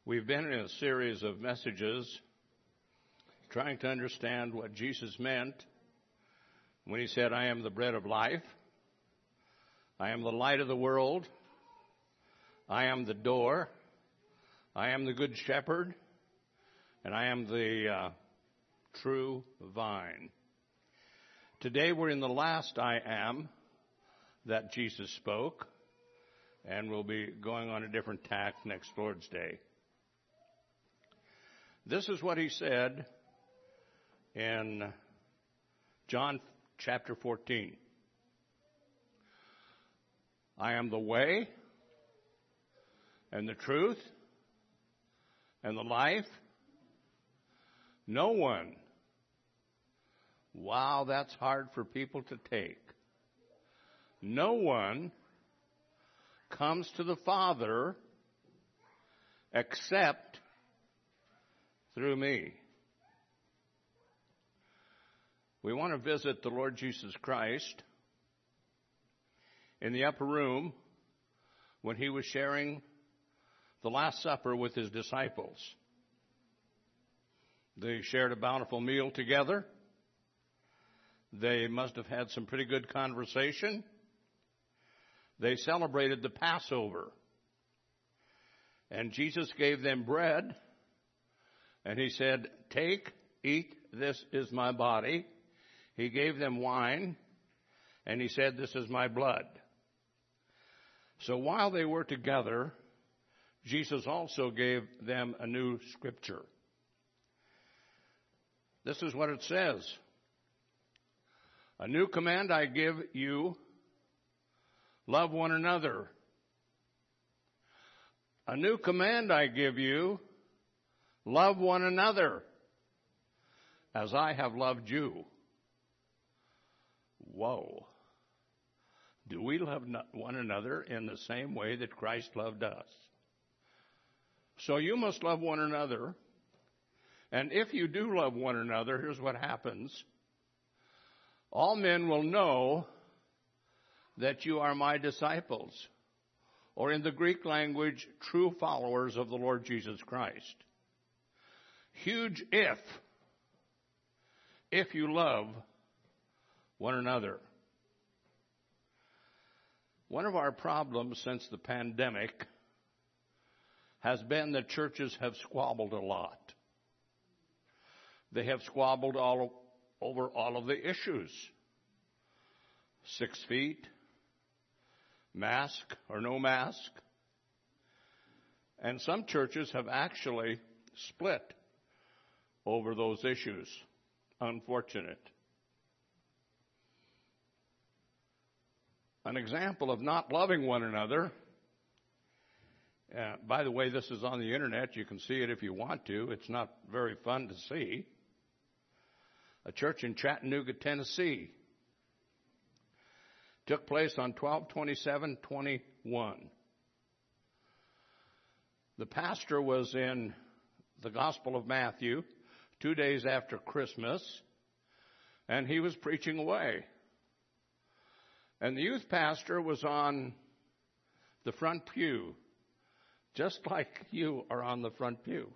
We've been in a series of messages trying to understand what Jesus meant when he said, I am the bread of life. I am the light of the world. I am the door. I am the good shepherd. And I am the true vine. Today we're in the last I am that Jesus spoke. And we'll be going on a different tack next Lord's Day. This is what he said in John chapter 14. I am the way and the truth and the life. No one. Wow, that's hard for people to take. No one comes to the Father except through me. We want to visit the Lord Jesus Christ in the upper room when he was sharing the Last Supper with his disciples. They shared a bountiful meal together. They must have had some pretty good conversation. They celebrated the Passover. And Jesus gave them bread. And he said, take, eat, this is my body. He gave them wine. And he said, this is my blood. So while they were together, Jesus also gave them a new scripture. This is what it says. A new command I give you, love one another. A new command I give you, love one another as I have loved you. Whoa. Do we love one another in the same way that Christ loved us? So you must love one another. And if you do love one another, here's what happens. All men will know that you are my disciples, or in the Greek language, true followers of the Lord Jesus Christ. Huge if you love one another. One of our problems since the pandemic has been that churches have squabbled a lot. They have squabbled over all of the issues. 6 feet, mask or no mask. And some churches have actually split over those issues. Unfortunate. An example of not loving one another. By the way, this is on the internet. You can see it if you want to. It's not very fun to see. A church in Chattanooga, Tennessee, took place on 12/27/21. The pastor was in the Gospel of Matthew 2 days after Christmas, and he was preaching away. And the youth pastor was on the front pew, just like you are on the front pew.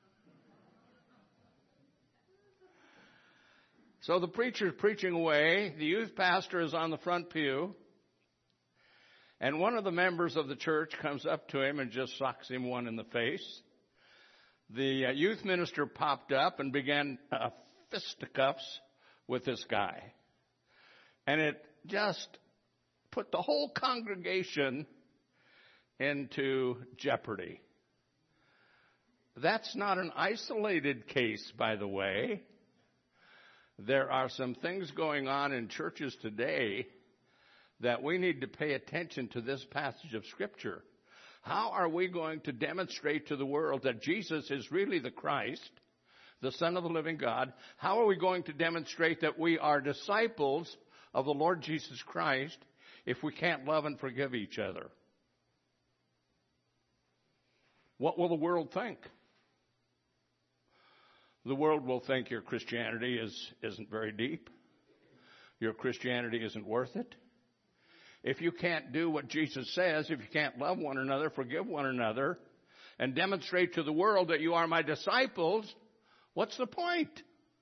So the preacher's preaching away, the youth pastor is on the front pew, and one of the members of the church comes up to him and just socks him one in the face. The youth minister popped up and began fisticuffs with this guy. And it just put the whole congregation into jeopardy. That's not an isolated case, by the way. There are some things going on in churches today that we need to pay attention to this passage of Scripture. How are we going to demonstrate to the world that Jesus is really the Christ, the Son of the living God? How are we going to demonstrate that we are disciples of the Lord Jesus Christ if we can't love and forgive each other? What will the world think? The world will think your Christianity isn't very deep. Your Christianity isn't worth it. If you can't do what Jesus says, if you can't love one another, forgive one another, and demonstrate to the world that you are my disciples, what's the point?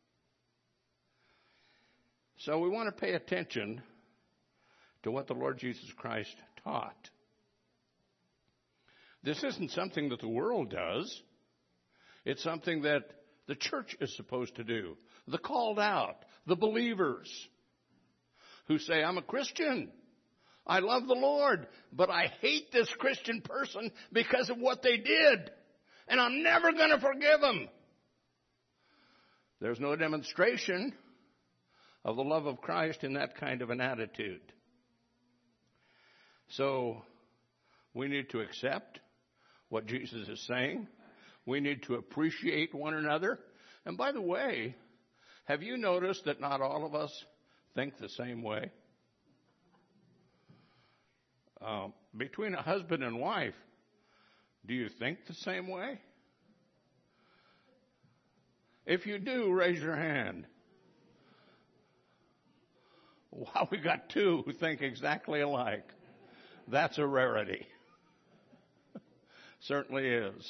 So we want to pay attention to what the Lord Jesus Christ taught. This isn't something that the world does. It's something that the church is supposed to do. The called out, the believers who say, I'm a Christian. I love the Lord, but I hate this Christian person because of what they did. And I'm never going to forgive them. There's no demonstration of the love of Christ in that kind of an attitude. So we need to accept what Jesus is saying. We need to appreciate one another. And by the way, have you noticed that not all of us think the same way? Between a husband and wife, do you think the same way? If you do, raise your hand. Wow, we got two who think exactly alike. That's a rarity. Certainly is.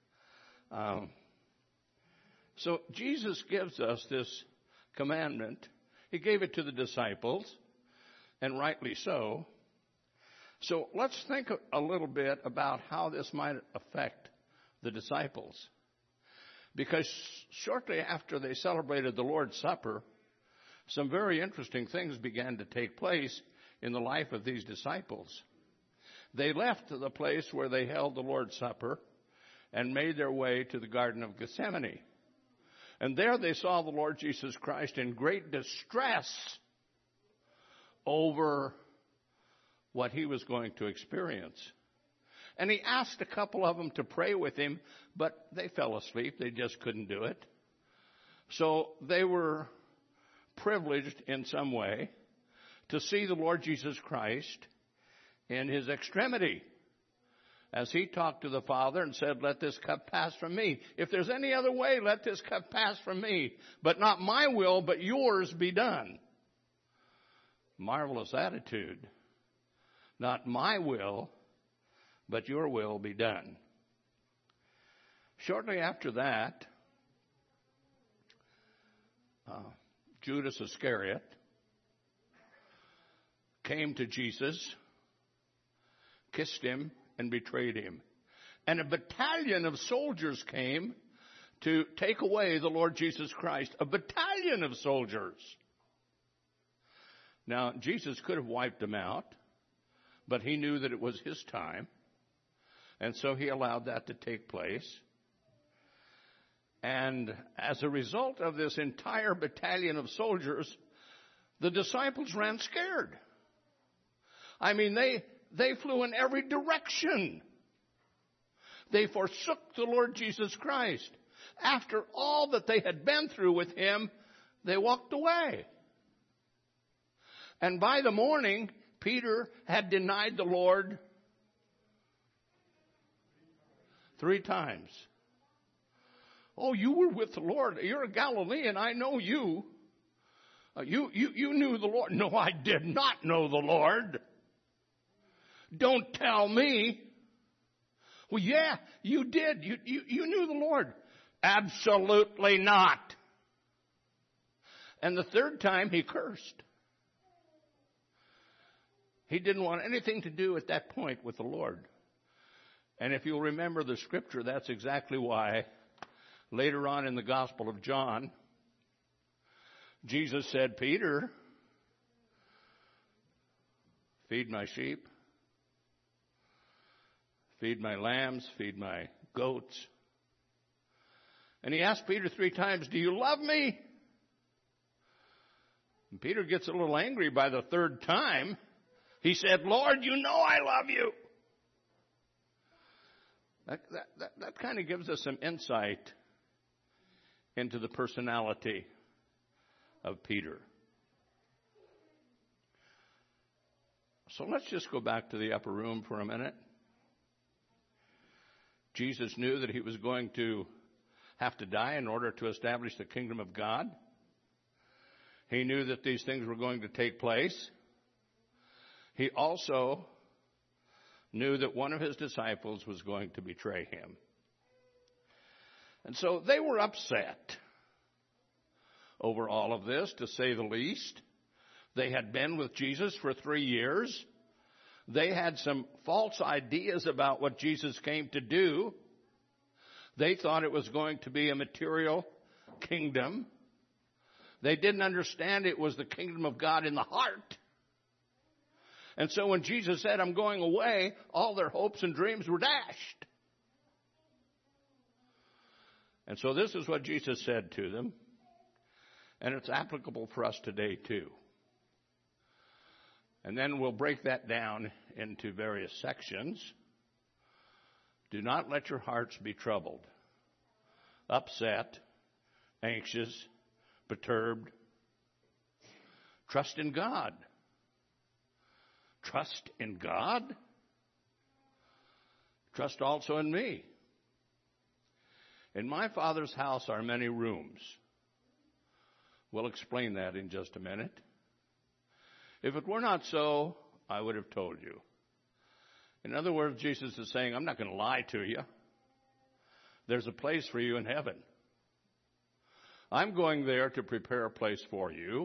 So Jesus gives us this commandment. He gave it to the disciples, and rightly so. So let's think a little bit about how this might affect the disciples. Because shortly after they celebrated the Lord's Supper, some very interesting things began to take place in the life of these disciples. They left the place where they held the Lord's Supper and made their way to the Garden of Gethsemane. And there they saw the Lord Jesus Christ in great distress over what he was going to experience. And he asked a couple of them to pray with him, but they fell asleep. They just couldn't do it. So they were privileged in some way to see the Lord Jesus Christ in his extremity as he talked to the Father and said, let this cup pass from me. If there's any other way, let this cup pass from me. But not my will, but yours be done. Marvelous attitude. Not my will, but your will be done. Shortly after that, Judas Iscariot came to Jesus, kissed him, and betrayed him. And a battalion of soldiers came to take away the Lord Jesus Christ. A battalion of soldiers. Now, Jesus could have wiped them out, but he knew that it was his time. And so he allowed that to take place. And as a result of this entire battalion of soldiers, the disciples ran scared. I mean, they flew in every direction. They forsook the Lord Jesus Christ. After all that they had been through with him, they walked away. And by the morning, Peter had denied the Lord 3 times. Oh, you were with the Lord. You're a Galilean. I know you. You knew the Lord. No, I did not know the Lord. Don't tell me. Well, yeah, you did. You knew the Lord. Absolutely not. And the 3rd time he cursed. He didn't want anything to do at that point with the Lord. And if you'll remember the scripture, that's exactly why later on in the Gospel of John, Jesus said, Peter, feed my sheep, feed my lambs, feed my goats. And he asked Peter 3 times, do you love me? And Peter gets a little angry by the 3rd time. He said, Lord, you know I love you. That kind of gives us some insight into the personality of Peter. So let's just go back to the upper room for a minute. Jesus knew that he was going to have to die in order to establish the kingdom of God. He knew that these things were going to take place. He also knew that one of his disciples was going to betray him. And so they were upset over all of this, to say the least. They had been with Jesus for 3 years. They had some false ideas about what Jesus came to do. They thought it was going to be a material kingdom. They didn't understand it was the kingdom of God in the heart. And so when Jesus said, I'm going away, all their hopes and dreams were dashed. And so this is what Jesus said to them. And it's applicable for us today too. And then we'll break that down into various sections. Do not let your hearts be troubled, upset, anxious, perturbed. Trust in God. Trust in God. Trust also in me. In my Father's house are many rooms. We'll explain that in just a minute. If it were not so, I would have told you. In other words, Jesus is saying, I'm not going to lie to you. There's a place for you in heaven. I'm going there to prepare a place for you.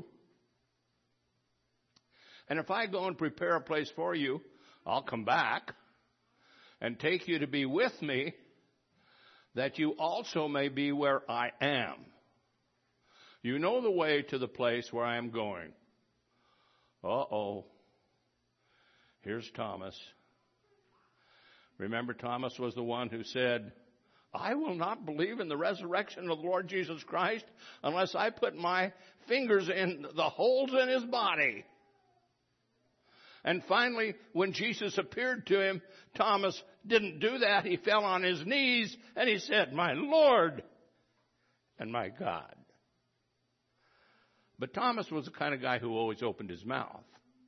And if I go and prepare a place for you, I'll come back and take you to be with me, that you also may be where I am. You know the way to the place where I am going. Uh-oh. Here's Thomas. Remember, Thomas was the one who said, I will not believe in the resurrection of the Lord Jesus Christ unless I put my fingers in the holes in his body. And finally, when Jesus appeared to him, Thomas didn't do that. He fell on his knees and he said, my Lord and my God. But Thomas was the kind of guy who always opened his mouth.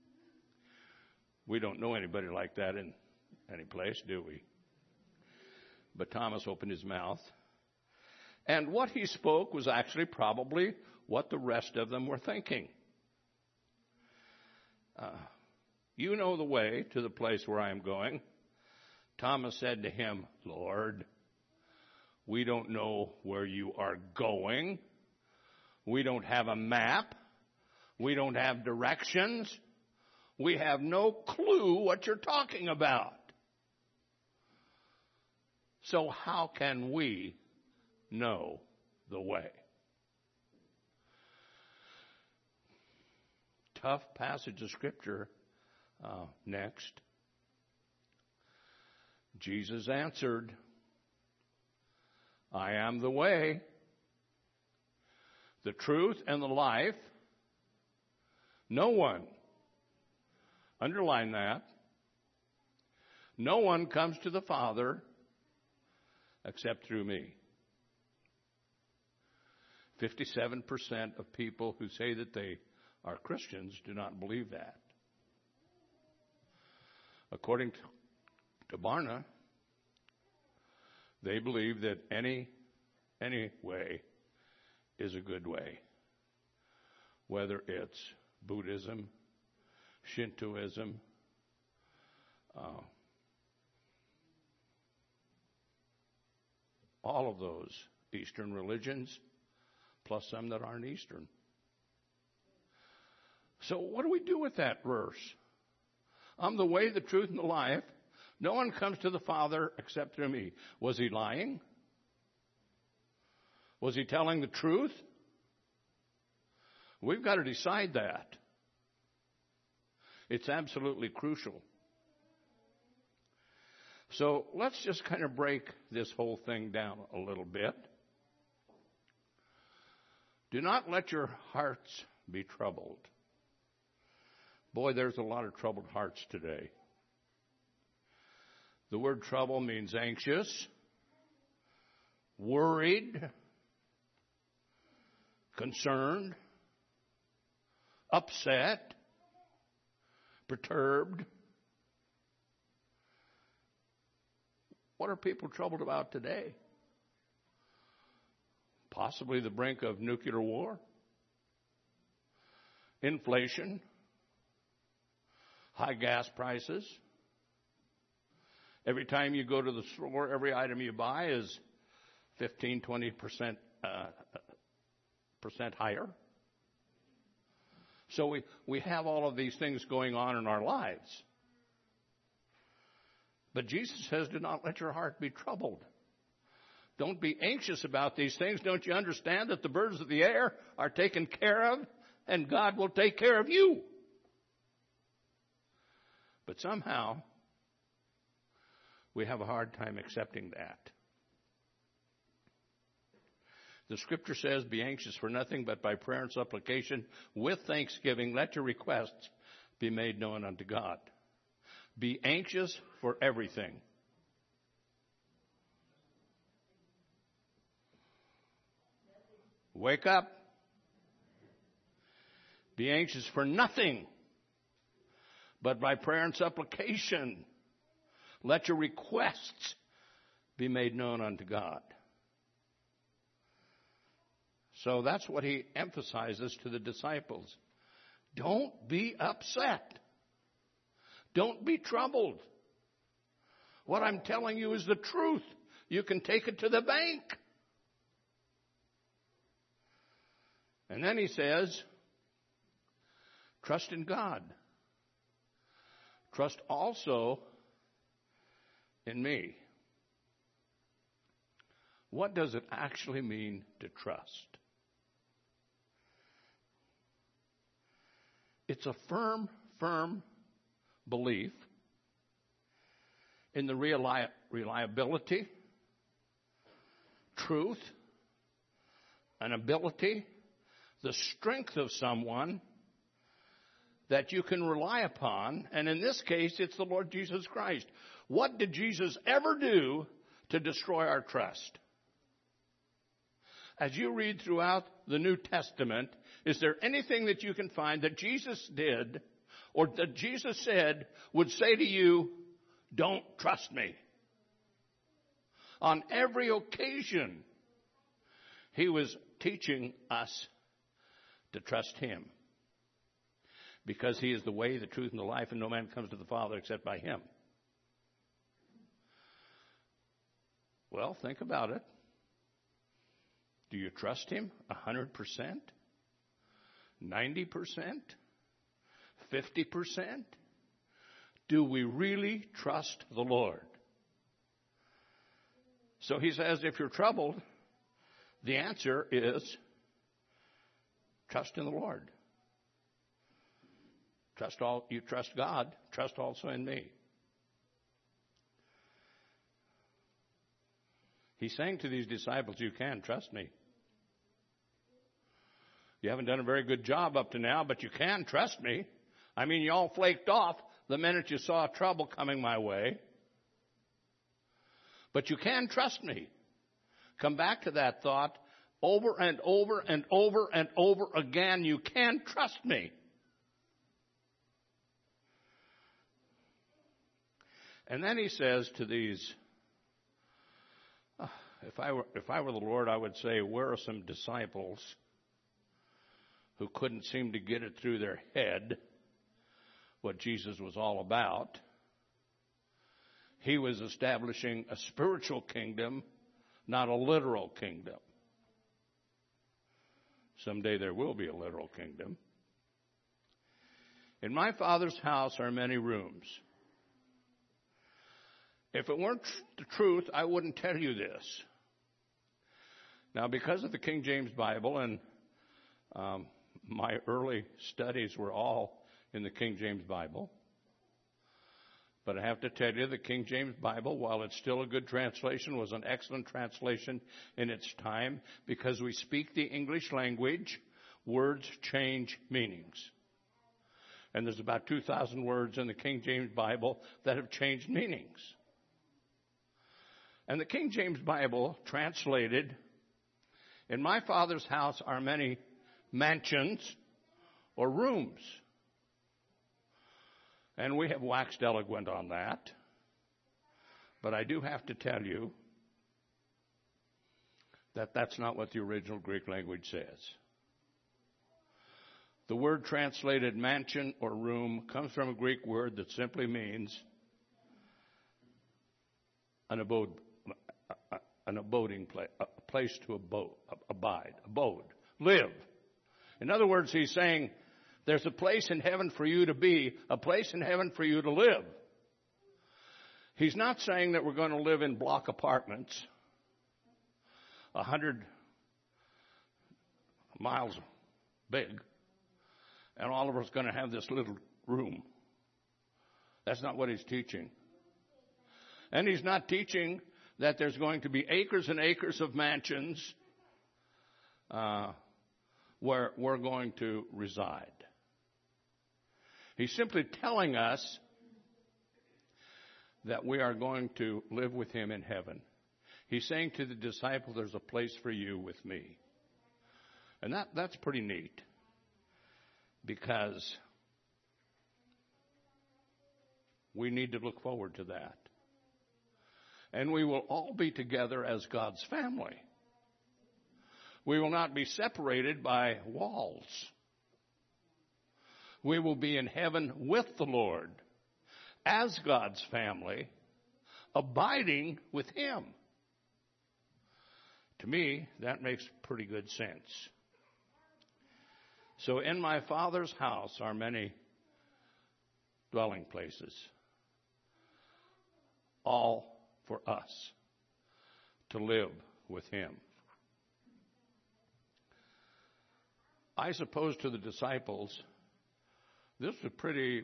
We don't know anybody like that in any place, do we? But Thomas opened his mouth. And what he spoke was actually probably what the rest of them were thinking. You know the way to the place where I am going. Thomas said to him, Lord, we don't know where you are going. We don't have a map. We don't have directions. We have no clue what you're talking about. So how can we know the way? Tough passage of Scripture. Next. Jesus answered, I am the way, the truth, and the life. No one, underline that, no one comes to the Father except through me. 57% of people who say that they are Christians do not believe that. According to Barna, they believe that any way is a good way. Whether it's Buddhism, Shintoism, all of those Eastern religions, plus some that aren't Eastern. So what do we do with that verse? I'm the way, the truth, and the life. No one comes to the Father except through me. Was he lying? Was he telling the truth? We've got to decide that. It's absolutely crucial. So let's just kind of break this whole thing down a little bit. Do not let your hearts be troubled. Boy, there's a lot of troubled hearts today. The word trouble means anxious, worried, concerned, upset, perturbed. What are people troubled about today? Possibly the brink of nuclear war, inflation, high gas prices. Every time you go to the store, every item you buy is 15, 20% percent higher. So we have all of these things going on in our lives. But Jesus says, do not let your heart be troubled. Don't be anxious about these things. Don't you understand that the birds of the air are taken care of and God will take care of you? But somehow we have a hard time accepting that. The scripture says, be anxious for nothing, but by prayer and supplication with thanksgiving, let your requests be made known unto God. Be anxious for everything. Wake up. Be anxious for nothing, but by prayer and supplication, let your requests be made known unto God. So that's what he emphasizes to the disciples. Don't be upset. Don't be troubled. What I'm telling you is the truth. You can take it to the bank. And then he says, trust in God. Trust also in me. What does it actually mean to trust? It's a firm belief in the reliability, truth, and ability, the strength of someone that you can rely upon. And in this case, it's the Lord Jesus Christ. What did Jesus ever do to destroy our trust? As you read throughout the New Testament, is there anything that you can find that Jesus did or that Jesus said would say to you, don't trust me? On every occasion, he was teaching us to trust him. Because he is the way, the truth, and the life, and no man comes to the Father except by him. Well, think about it. Do you trust him 100%? 90%? 50%? Do we really trust the Lord? So he says, if you're troubled, the answer is trust in the Lord. You trust God, trust also in me. He's saying to these disciples, you can trust me. You haven't done a very good job up to now, but you can trust me. I mean, you all flaked off the minute you saw trouble coming my way. But you can trust me. Come back to that thought over and over and over and over again. You can trust me. And then he says to these, if I were the Lord, I would say, where are some disciples who couldn't seem to get it through their head what Jesus was all about? He was establishing a spiritual kingdom, not a literal kingdom. Someday there will be a literal kingdom. In my Father's house are many rooms. If it weren't the truth, I wouldn't tell you this. Now, because of the King James Bible, and my early studies were all in the King James Bible, but I have to tell you, the King James Bible, while it's still a good translation, was an excellent translation in its time. Because we speak the English language, words change meanings. And there's about 2,000 words in the King James Bible that have changed meanings. And the King James Bible translated, in my Father's house are many mansions or rooms. And we have waxed eloquent on that. But I do have to tell you that that's not what the original Greek language says. The word translated mansion or room comes from a Greek word that simply means an abode an abode, live. In other words, he's saying there's a place in heaven for you to be, a place in heaven for you to live. He's not saying that we're going to live in block apartments, 100 miles big, and all of us are going to have this little room. That's not what he's teaching. And he's not teaching that there's going to be acres and acres of mansions where we're going to reside. He's simply telling us that we are going to live with him in heaven. He's saying to the disciples, there's a place for you with me. And that's pretty neat, because we need to look forward to that. And we will all be together as God's family. We will not be separated by walls. We will be in heaven with the Lord as God's family, abiding with him. To me, that makes pretty good sense. So in my Father's house are many dwelling places, all for us to live with him. I suppose to the disciples, this was pretty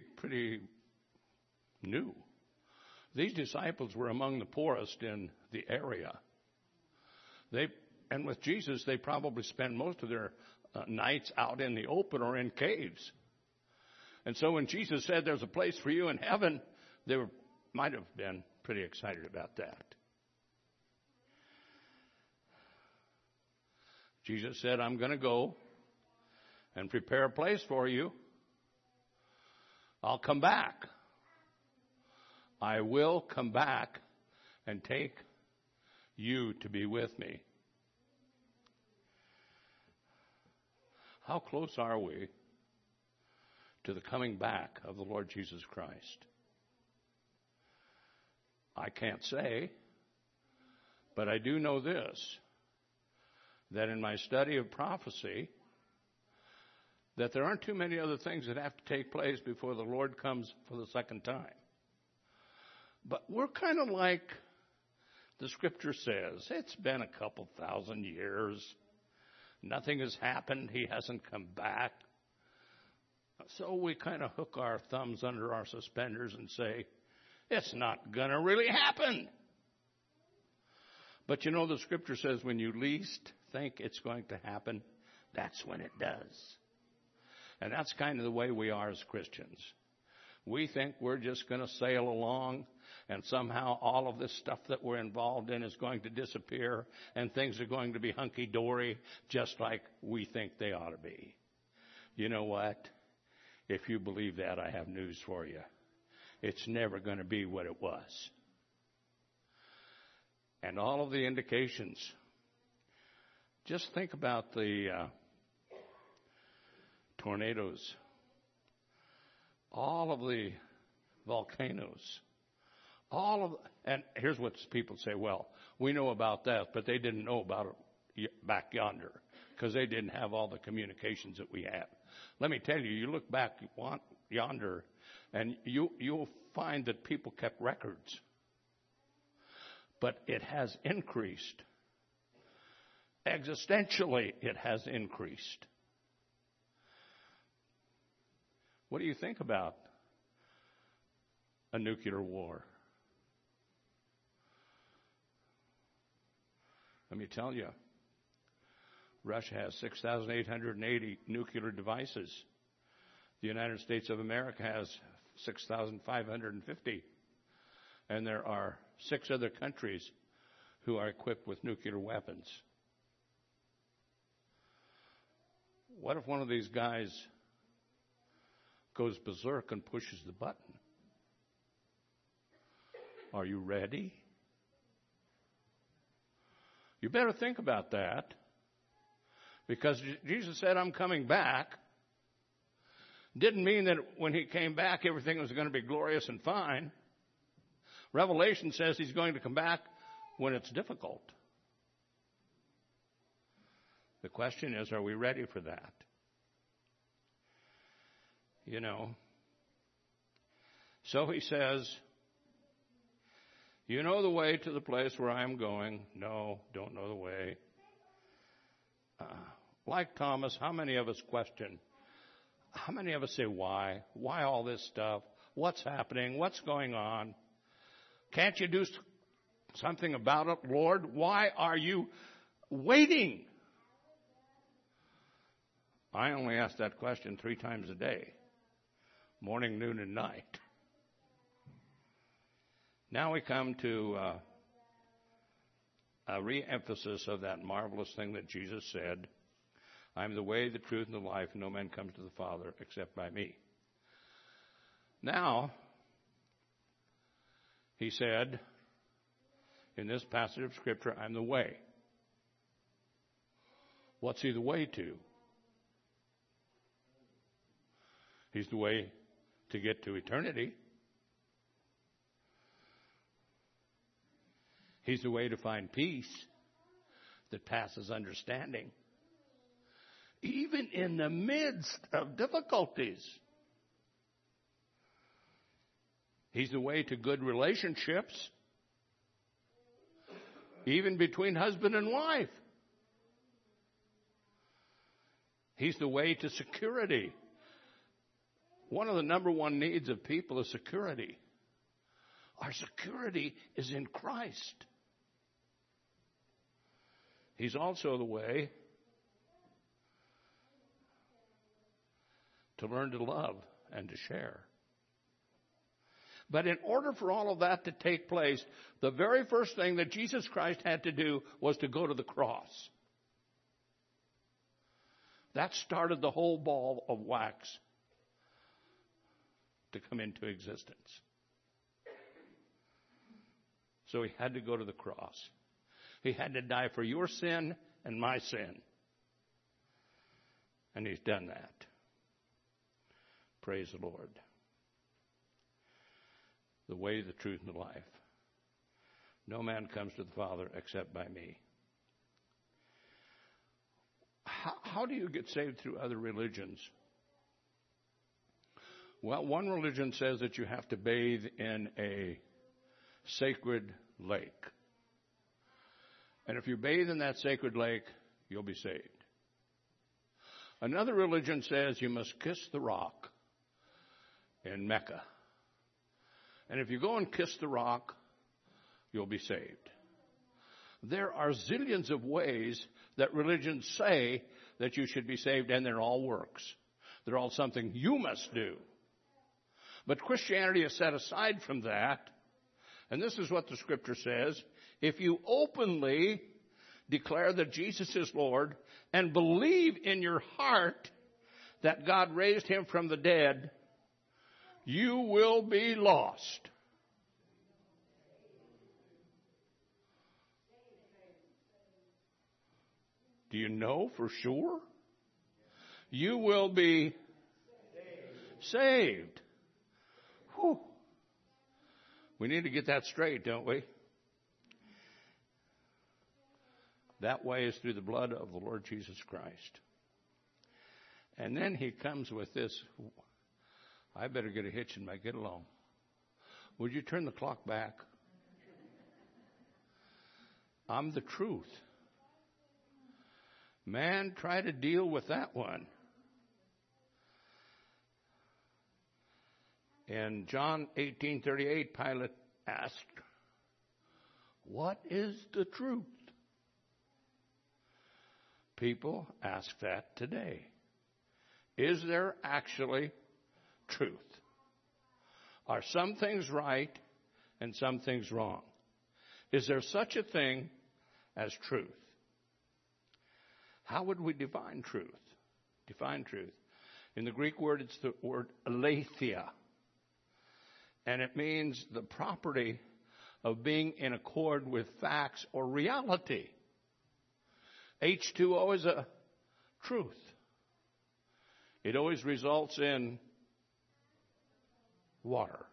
new. These disciples were among the poorest in the area. And with Jesus, they probably spent most of their nights out in the open or in caves. And so when Jesus said there's a place for you in heaven, they might have been pretty excited about that. Jesus said, I'm going to go and prepare a place for you. I'll come back. I will come back and take you to be with me. How close are we to the coming back of the Lord Jesus Christ? I can't say, but I do know this, that in my study of prophecy, that there aren't too many other things that have to take place before the Lord comes for the second time. But we're kind of like the scripture says, it's been a couple thousand years. Nothing has happened. He hasn't come back. So we kind of hook our thumbs under our suspenders and say, it's not going to really happen. But you know, the scripture says when you least think it's going to happen, that's when it does. And that's kind of the way we are as Christians. We think we're just going to sail along, and somehow all of this stuff that we're involved in is going to disappear, and things are going to be hunky-dory just like we think they ought to be. You know what? If you believe that, I have news for you. It's never going to be what it was. And all of the indications, just think about the tornadoes, all of the volcanoes, and here's what people say, well, we know about that, but they didn't know about it back yonder because they didn't have all the communications that we have. Let me tell you, you look back yonder and you'll find that people kept records. But it has increased. Existentially, it has increased. What do you think about a nuclear war? Let me tell you, Russia has 6,880 nuclear devices. The United States of America has 6,550. And there are 6 other countries who are equipped with nuclear weapons. What if one of these guys goes berserk and pushes the button? Are you ready? You better think about that, because Jesus said, I'm coming back. Didn't mean that when he came back, everything was going to be glorious and fine. Revelation says he's going to come back when it's difficult. question is, are we ready for that? You know. So he says, you know the way to the place where I'm going? No, don't know the way. Like Thomas, how many of us question? How many of us say, why? Why all this stuff? What's happening? What's going on? Can't you do something about it, Lord? Why are you waiting? I only ask that question 3 times a day. Morning, noon, and night. Now we come to a re-emphasis of that marvelous thing that Jesus said, I am the way, the truth, and the life, and no man comes to the Father except by me. Now, he said, in this passage of Scripture, I'm the way. What's he the way to? He's the way to get to eternity. He's the way to find peace that passes understanding, even in the midst of difficulties. He's the way to good relationships, even between husband and wife. He's the way to security. One of the number one needs of people is security. Our security is in Christ. He's also the way to learn to love and to share. But in order for all of that to take place, the very first thing that Jesus Christ had to do was to go to the cross. That started the whole ball of wax to come into existence. So he had to go to the cross. He had to die for your sin and my sin. And he's done that. Praise the Lord. The way, the truth, and the life. No man comes to the Father except by me. How do you get saved through other religions? Well, one religion says that you have to bathe in a sacred lake. And if you bathe in that sacred lake, you'll be saved. Another religion says you must kiss the rock in Mecca. And if you go and kiss the rock, you'll be saved. There are zillions of ways that religions say that you should be saved, and they're all works. They're all something you must do. But Christianity is set aside from that. And this is what the Scripture says. If you openly declare that Jesus is Lord and believe in your heart that God raised him from the dead, you will be lost. Do you know for sure? You will be saved. Whew. We need to get that straight, don't we? That way is through the blood of the Lord Jesus Christ. And then he comes with this, I better get a hitch and get along. Would you turn the clock back? I'm the truth. Man, try to deal with that one. In John 18:38, Pilate asked, what is the truth? People ask that today. Is there actually truth? Are some things right and some things wrong? Is there such a thing as truth? How would we define truth? Define truth. In the Greek word, it's the word aletheia. And it means the property of being in accord with facts or reality. H2O is a truth. It always results in water.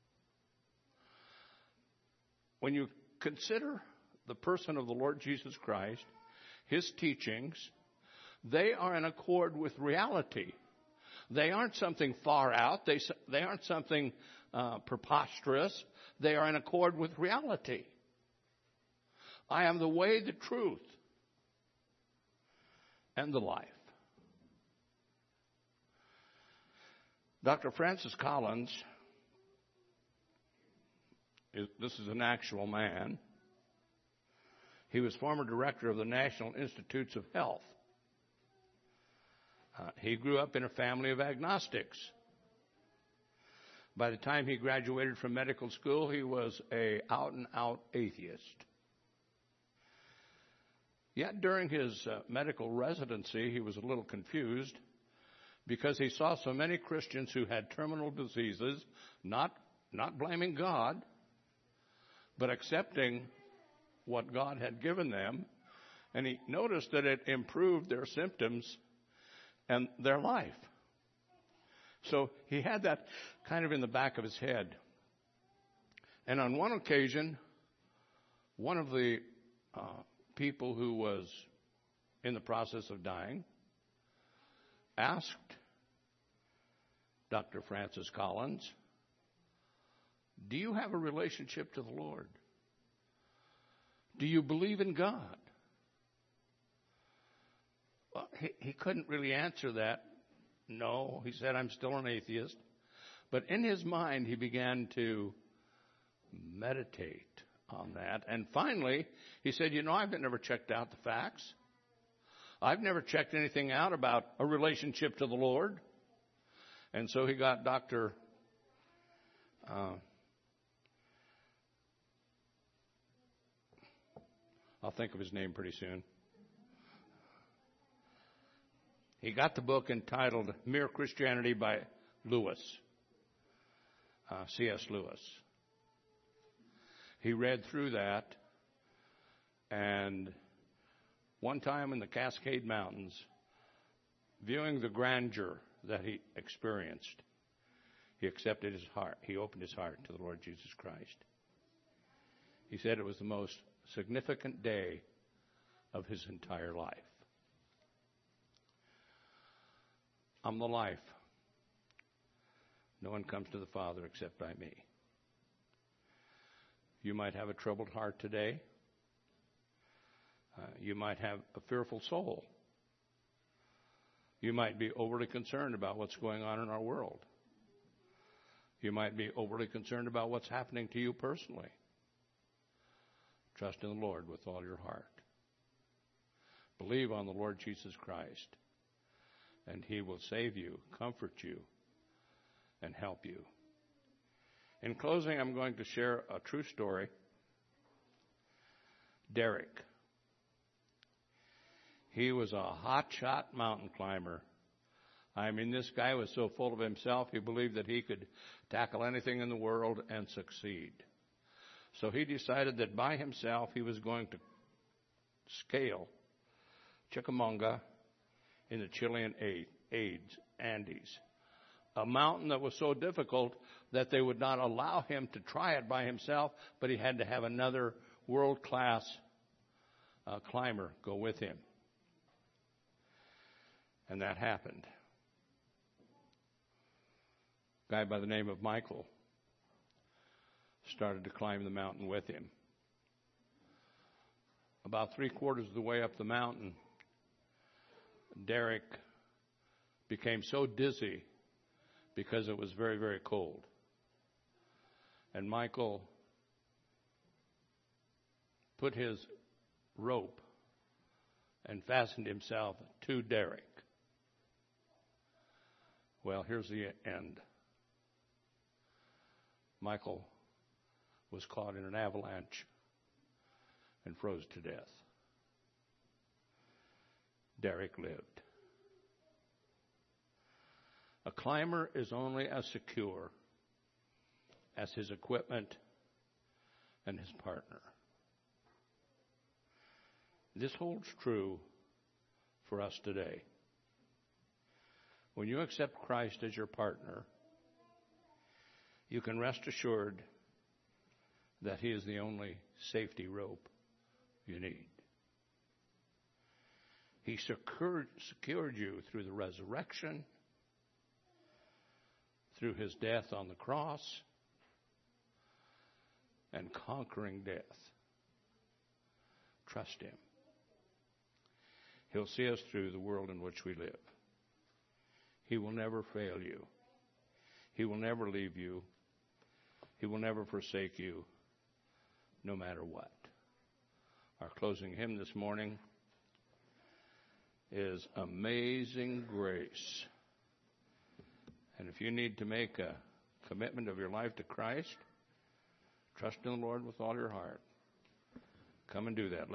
When you consider the person of the Lord Jesus Christ, his teachings, They are in accord with reality. They aren't something far out. They aren't something preposterous. They are in accord with reality. I am the way, the truth, and the life. Dr. Francis Collins, this is an actual man. He was former director of the National Institutes of Health. He grew up in a family of agnostics. By the time he graduated from medical school, he was an out-and-out atheist. Yet during his medical residency, he was a little confused because he saw so many Christians who had terminal diseases, not blaming God, but accepting what God had given them, and he noticed that it improved their symptoms and their life. So he had that kind of in the back of his head. And on one occasion, one of the people who was in the process of dying asked Dr. Francis Collins, "Do you have a relationship to the Lord? Do you believe in God?" Well, he couldn't really answer that. No, he said, "I'm still an atheist." But in his mind, he began to meditate on that. And finally, he said, I've never checked out the facts. I've never checked anything out about a relationship to the Lord. And so he got Dr. I'll think of his name pretty soon. He got the book entitled Mere Christianity by Lewis, C.S. Lewis. He read through that, and one time in the Cascade Mountains, viewing the grandeur that he experienced, he accepted his heart. He opened his heart to the Lord Jesus Christ. He said it was the most significant day of his entire life. I'm the life. No one comes to the Father except by me. You might have a troubled heart today. You might have a fearful soul. You might be overly concerned about what's going on in our world. You might be overly concerned about what's happening to you personally. Trust in the Lord with all your heart. Believe on the Lord Jesus Christ, and He will save you, comfort you, and help you. In closing, I'm going to share a true story. Derek. He was a hotshot mountain climber. I mean, this guy was so full of himself, he believed that he could tackle anything in the world and succeed. So he decided that by himself he was going to scale Chickamauga in the Chilean Andes, a mountain that was so difficult that they would not allow him to try it by himself, but he had to have another world-class climber go with him. And that happened. A guy by the name of Michael started to climb the mountain with him. About 3/4 of the way up the mountain, Derek became so dizzy because it was very, very cold. And Michael put his rope and fastened himself to Derek. Well, here's the end. Michael was caught in an avalanche and froze to death. Derek lived. A climber is only as secure as his equipment and his partner. This holds true for us today. When you accept Christ as your partner, you can rest assured that He is the only safety rope you need. He secured you through the resurrection, through his death on the cross, and conquering death. Trust him. He'll see us through the world in which we live. He will never fail you. He will never leave you. He will never forsake you, no matter what. Our closing hymn this morning is Amazing Grace. And if you need to make a commitment of your life to Christ, trust in the Lord with all your heart. Come and do that.